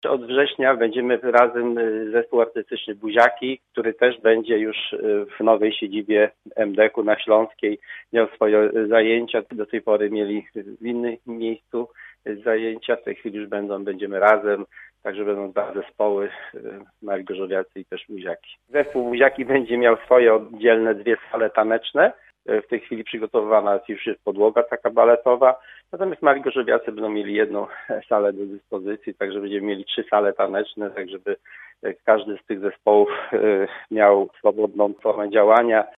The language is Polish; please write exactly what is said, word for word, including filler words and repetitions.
od września będziemy razem zespół artystyczny Buziaki, który też będzie już w nowej siedzibie em de ku na Śląskiej miał swoje zajęcia. Do tej pory mieli w innym miejscu zajęcia, w tej chwili już będą, będziemy razem. Także będą dwa zespoły, Mali Gorzowiacy i też Buziaki. Zespół Buziaki będzie miał swoje oddzielne dwie sale taneczne. W tej chwili przygotowana już jest podłoga taka baletowa. Natomiast Mali Gorzowiacy będą mieli jedną salę do dyspozycji, także będziemy mieli trzy sale taneczne, tak żeby każdy z tych zespołów miał swobodną formę działania.